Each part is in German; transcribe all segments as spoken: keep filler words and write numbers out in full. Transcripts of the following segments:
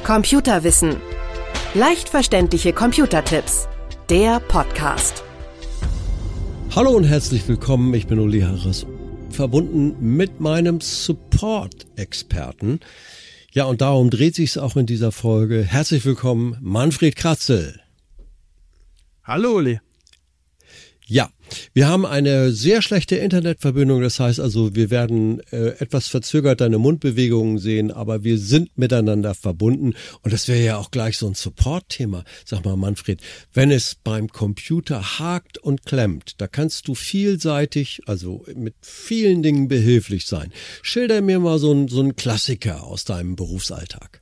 Computerwissen. Leicht verständliche Computertipps. Der Podcast. Hallo und herzlich willkommen, ich bin Uli Harras, verbunden mit meinem Support-Experten. Ja, und darum dreht sich es auch in dieser Folge. Herzlich willkommen, Manfred Kratzel. Hallo Uli. Ja, wir haben eine sehr schlechte Internetverbindung, das heißt also, wir werden äh, etwas verzögert deine Mundbewegungen sehen, aber wir sind miteinander verbunden und das wäre ja auch gleich so ein Support-Thema. Sag mal Manfred, wenn es beim Computer hakt und klemmt, da kannst du vielseitig, also mit vielen Dingen behilflich sein. Schilder mir mal so ein, so ein Klassiker aus deinem Berufsalltag.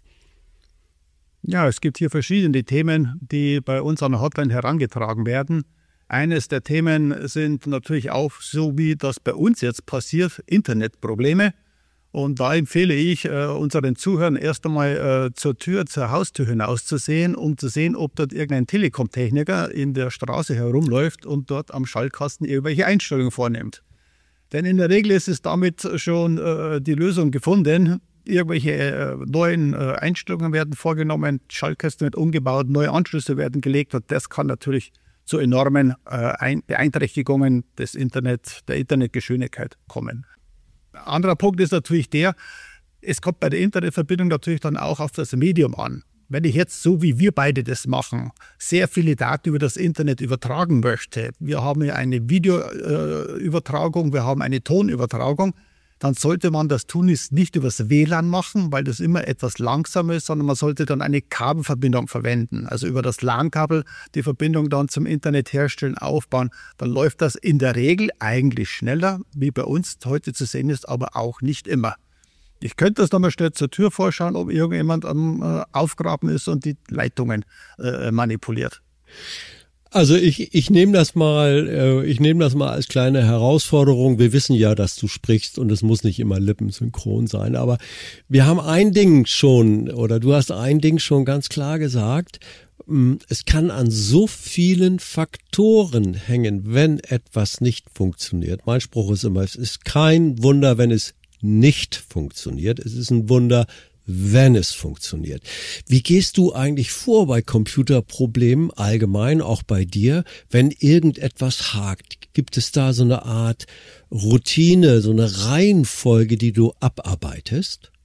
Ja, es gibt hier verschiedene Themen, die bei uns an der Hotline herangetragen werden. Eines der Themen sind natürlich auch, so wie das bei uns jetzt passiert, Internetprobleme. Und da empfehle ich äh, unseren Zuhörern erst einmal äh, zur Tür, zur Haustür hinauszusehen, um zu sehen, ob dort irgendein Telekom-Techniker in der Straße herumläuft und dort am Schaltkasten irgendwelche Einstellungen vornimmt. Denn in der Regel ist es damit schon äh, die Lösung gefunden. Irgendwelche äh, neuen äh, Einstellungen werden vorgenommen, Schaltkästen wird umgebaut, neue Anschlüsse werden gelegt und das kann natürlich zu enormen äh, Beeinträchtigungen des Internet, der Internetgeschwindigkeit kommen. Ein anderer Punkt ist natürlich der, es kommt bei der Internetverbindung natürlich dann auch auf das Medium an. Wenn ich jetzt, so wie wir beide das machen, sehr viele Daten über das Internet übertragen möchte, wir haben ja eine Videoübertragung, äh, wir haben eine Tonübertragung, dann sollte man das tunlichst nicht übers W L A N machen, weil das immer etwas langsamer ist, sondern man sollte dann eine Kabelverbindung verwenden. Also über das LAN-Kabel die Verbindung dann zum Internet herstellen, aufbauen. Dann läuft das in der Regel eigentlich schneller, wie bei uns heute zu sehen ist, aber auch nicht immer. Ich könnte das nochmal schnell zur Tür vorschauen, ob irgendjemand am äh, Aufgraben ist und die Leitungen äh, manipuliert. Also ich, ich nehme das mal, äh, ich nehme das mal als kleine Herausforderung. Wir wissen ja, dass du sprichst und es muss nicht immer lippensynchron sein. Aber wir haben ein Ding schon, oder du hast ein Ding schon ganz klar gesagt. Es kann an so vielen Faktoren hängen, wenn etwas nicht funktioniert. Mein Spruch ist immer, es ist kein Wunder, wenn es nicht funktioniert. Es ist ein Wunder, wenn es funktioniert. Wie gehst du eigentlich vor bei Computerproblemen, allgemein auch bei dir, wenn irgendetwas hakt? Gibt es da so eine Art Routine, so eine Reihenfolge, die du abarbeitest?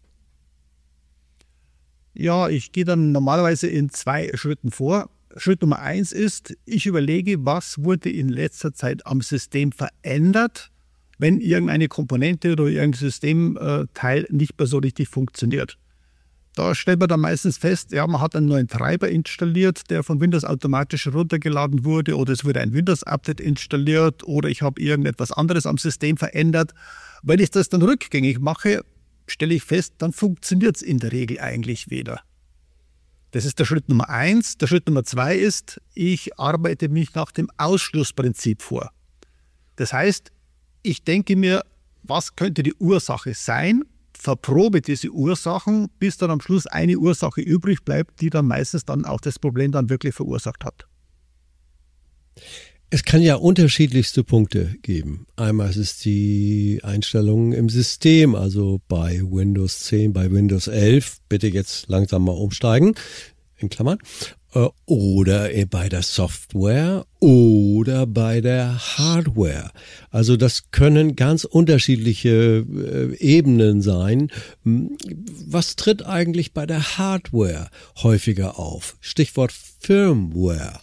Ja, ich gehe dann normalerweise in zwei Schritten vor. Schritt Nummer eins ist, ich überlege, was wurde in letzter Zeit am System verändert, wenn irgendeine Komponente oder irgendein Systemteil nicht mehr so richtig funktioniert. Da stellt man dann meistens fest, ja, man hat einen neuen Treiber installiert, der von Windows automatisch runtergeladen wurde, oder es wurde ein Windows-Update installiert, oder ich habe irgendetwas anderes am System verändert. Wenn ich das dann rückgängig mache, stelle ich fest, dann funktioniert es in der Regel eigentlich wieder. Das ist der Schritt Nummer eins. Der Schritt Nummer zwei ist, ich arbeite mich nach dem Ausschlussprinzip vor. Das heißt, ich denke mir, was könnte die Ursache sein, verprobe diese Ursachen, bis dann am Schluss eine Ursache übrig bleibt, die dann meistens dann auch das Problem dann wirklich verursacht hat. Es kann ja unterschiedlichste Punkte geben. Einmal ist es die Einstellungen im System, also bei Windows zehn, bei Windows elf, bitte jetzt langsam mal umsteigen, in Klammern, oder bei der Software oder bei der Hardware. Also das können ganz unterschiedliche äh, Ebenen sein. Was tritt eigentlich bei der Hardware häufiger auf? Stichwort Firmware.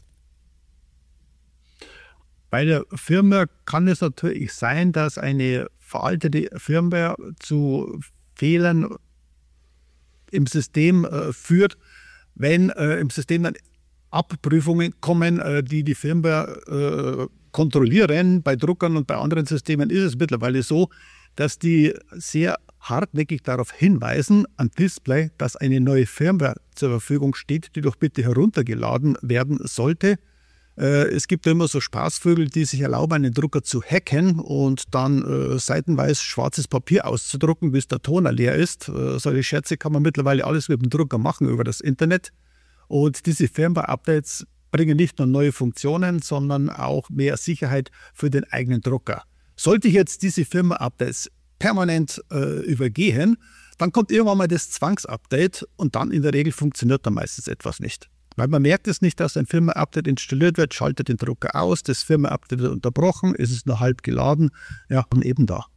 Bei der Firmware kann es natürlich sein, dass eine veraltete Firmware zu Fehlern im System äh, führt, wenn äh, im System dann Abprüfungen kommen, äh, die die Firmware äh, kontrollieren. Bei Druckern und bei anderen Systemen ist es mittlerweile so, dass die sehr hartnäckig darauf hinweisen, am Display, dass eine neue Firmware zur Verfügung steht, die doch bitte heruntergeladen werden sollte. Äh, es gibt ja immer so Spaßvögel, die sich erlauben, einen Drucker zu hacken und dann äh, seitenweise schwarzes Papier auszudrucken, bis der Toner leer ist. Äh, solche Scherze kann man mittlerweile alles mit dem Drucker machen über das Internet. Und diese Firmware-Updates bringen nicht nur neue Funktionen, sondern auch mehr Sicherheit für den eigenen Drucker. Sollte ich jetzt diese Firmware-Updates permanent äh, übergehen, Dann kommt irgendwann mal das Zwangsupdate und dann in der Regel funktioniert dann meistens etwas nicht. Weil man merkt es nicht, dass ein Firmware-Update installiert wird, schaltet den Drucker aus, das Firmware-Update wird unterbrochen, es ist nur halb geladen, ja, und eben da.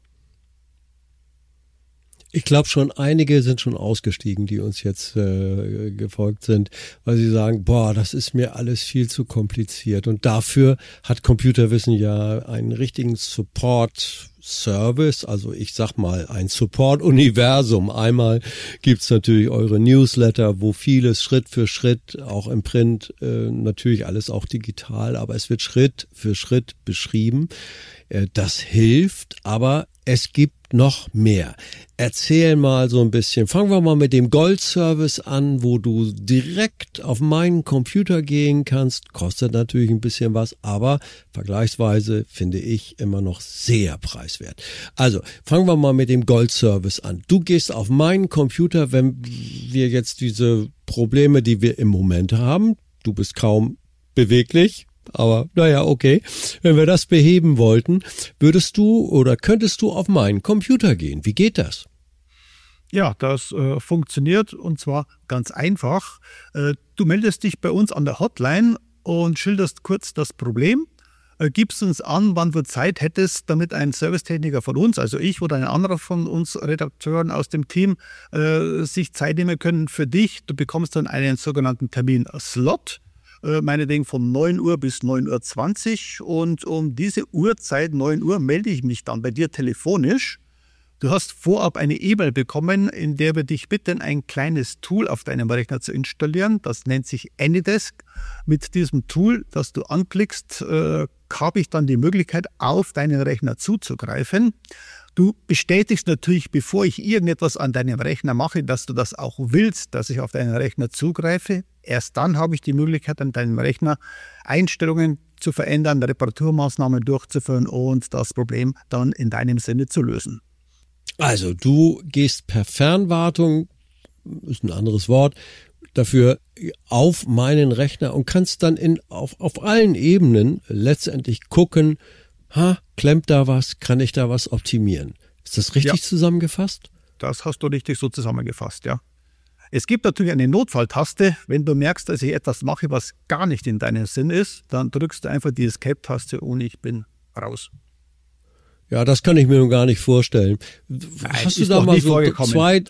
Ich glaube schon, einige sind schon ausgestiegen, die uns jetzt äh, gefolgt sind, weil sie sagen, boah, das ist mir alles viel zu kompliziert. Und dafür hat Computerwissen ja einen richtigen Support-Service, also ich sag mal ein Support-Universum. Einmal gibt's natürlich eure Newsletter, wo vieles Schritt für Schritt, auch im Print, äh, natürlich alles auch digital, aber es wird Schritt für Schritt beschrieben. Äh, das hilft, aber es gibt noch mehr. Erzähl mal so ein bisschen. Fangen wir mal mit dem Gold-Service an, wo du direkt auf meinen Computer gehen kannst. Kostet natürlich ein bisschen was, aber vergleichsweise finde ich immer noch sehr preiswert. Also fangen wir mal mit dem Gold-Service an. Du gehst auf meinen Computer, wenn wir jetzt diese Probleme, die wir im Moment haben, du bist kaum beweglich, aber naja, okay. Wenn wir das beheben wollten, würdest du oder könntest du auf meinen Computer gehen? Wie geht das? Ja, das äh, funktioniert und zwar ganz einfach. Äh, du meldest dich bei uns an der Hotline und schilderst kurz das Problem, äh, gibst uns an, wann du Zeit hättest, damit ein Servicetechniker von uns, also ich oder ein anderer von uns Redakteuren aus dem Team, äh, sich Zeit nehmen können für dich. Du bekommst dann einen sogenannten Termin-Slot. Meinetwegen von neun Uhr bis neun Uhr zwanzig und um diese Uhrzeit, neun Uhr, melde ich mich dann bei dir telefonisch. Du hast vorab eine E-Mail bekommen, in der wir dich bitten, ein kleines Tool auf deinem Rechner zu installieren. Das nennt sich AnyDesk. Mit diesem Tool, das du anklickst, äh, habe ich dann die Möglichkeit, auf deinen Rechner zuzugreifen. Du bestätigst natürlich, bevor ich irgendetwas an deinem Rechner mache, dass du das auch willst, dass ich auf deinen Rechner zugreife. Erst dann habe ich die Möglichkeit, an deinem Rechner Einstellungen zu verändern, Reparaturmaßnahmen durchzuführen und das Problem dann in deinem Sinne zu lösen. Also du gehst per Fernwartung, ist ein anderes Wort, dafür auf meinen Rechner und kannst dann in, auf, auf allen Ebenen letztendlich gucken, ha, klemmt da was, kann ich da was optimieren? Ist das richtig ja. zusammengefasst? Das hast du richtig so zusammengefasst, ja. Es gibt natürlich eine Notfalltaste. Wenn du merkst, dass ich etwas mache, was gar nicht in deinem Sinn ist, dann drückst du einfach die Escape-Taste und ich bin raus. Ja, das kann ich mir nun gar nicht vorstellen. Nein, hast du da mal so zwei,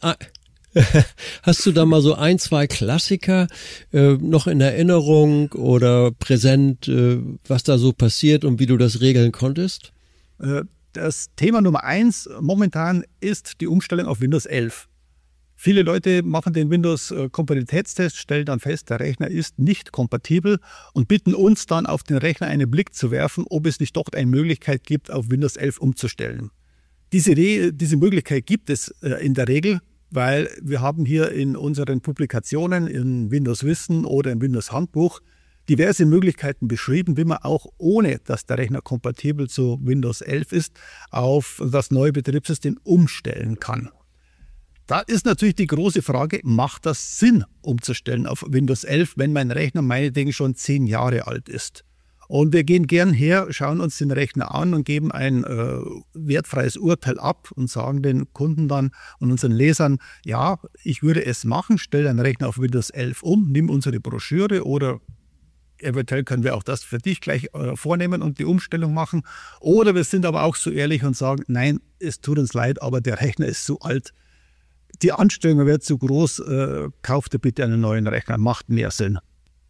hast du da mal so ein, zwei Klassiker äh, noch in Erinnerung oder präsent, äh, was da so passiert und wie du das regeln konntest? Das Thema Nummer eins momentan ist die Umstellung auf Windows elf. Viele Leute machen den Windows-Kompatibilitätstest, stellen dann fest, der Rechner ist nicht kompatibel und bitten uns dann auf den Rechner einen Blick zu werfen, ob es nicht doch eine Möglichkeit gibt, auf Windows elf umzustellen. Diese, Re- diese Möglichkeit gibt es äh, in der Regel, weil wir haben hier in unseren Publikationen, in Windows Wissen oder im Windows Handbuch, diverse Möglichkeiten beschrieben, wie man auch ohne, dass der Rechner kompatibel zu Windows elf ist, auf das neue Betriebssystem umstellen kann. Da ist natürlich die große Frage, macht das Sinn, umzustellen auf Windows elf, wenn mein Rechner meinetwegen schon zehn Jahre alt ist? Und wir gehen gern her, schauen uns den Rechner an und geben ein äh, wertfreies Urteil ab und sagen den Kunden dann und unseren Lesern, ja, ich würde es machen, stell deinen Rechner auf Windows elf um, nimm unsere Broschüre oder eventuell können wir auch das für dich gleich äh, vornehmen und die Umstellung machen. Oder wir sind aber auch so ehrlich und sagen, nein, es tut uns leid, aber der Rechner ist zu alt. Die Anstrengung wird zu groß, äh, kauf dir bitte einen neuen Rechner, macht mehr Sinn.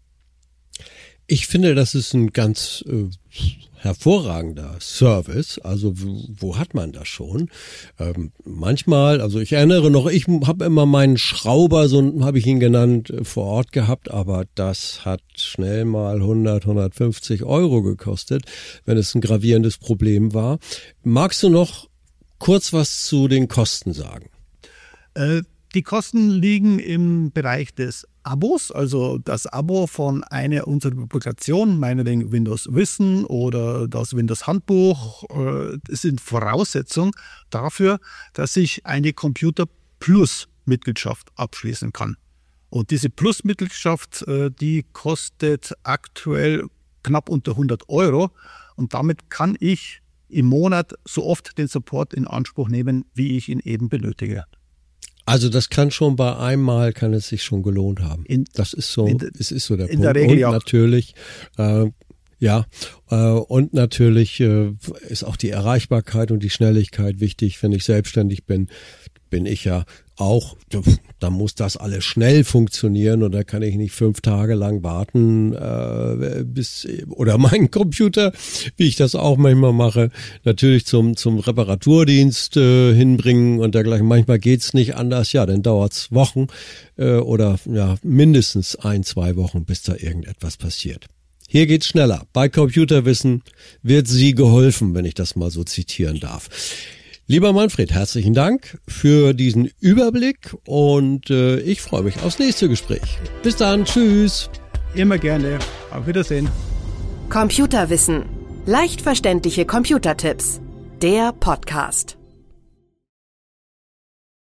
Ich finde, das ist ein ganz äh, hervorragender Service. Also wo, wo hat man das schon? Ähm, manchmal, also ich erinnere noch, ich habe immer meinen Schrauber, so habe ich ihn genannt, vor Ort gehabt, aber das hat schnell mal hundert, hundertfünfzig Euro gekostet, wenn es ein gravierendes Problem war. Magst du noch kurz was zu den Kosten sagen? Die Kosten liegen im Bereich des Abos, also das Abo von einer unserer Publikationen, meinetwegen Windows Wissen oder das Windows Handbuch, das sind Voraussetzungen dafür, dass ich eine Computer Plus Mitgliedschaft abschließen kann. Und diese Plus Mitgliedschaft, die kostet aktuell knapp unter hundert Euro und damit kann ich im Monat so oft den Support in Anspruch nehmen, wie ich ihn eben benötige. Also das kann schon bei einmal, kann es sich schon gelohnt haben. In, das ist so, in, es ist so der in Punkt. Der Regel und auch. natürlich, äh, ja, äh, und natürlich äh, ist auch die Erreichbarkeit und die Schnelligkeit wichtig. Wenn ich selbstständig bin, bin ich ja auch, da muss das alles schnell funktionieren und da kann ich nicht fünf Tage lang warten, äh, bis, oder meinen Computer, wie ich das auch manchmal mache, natürlich zum zum Reparaturdienst äh, hinbringen und dergleichen. Manchmal geht's nicht anders, ja, dann dauert's Wochen äh, oder ja mindestens ein, zwei Wochen, bis da irgendetwas passiert. Hier geht's schneller. Bei Computerwissen wird Sie geholfen, wenn ich das mal so zitieren darf. Lieber Manfred, herzlichen Dank für diesen Überblick und äh, ich freue mich aufs nächste Gespräch. Bis dann, tschüss. Immer gerne. Auf Wiedersehen. Computerwissen. Leicht verständliche Computertipps. Der Podcast.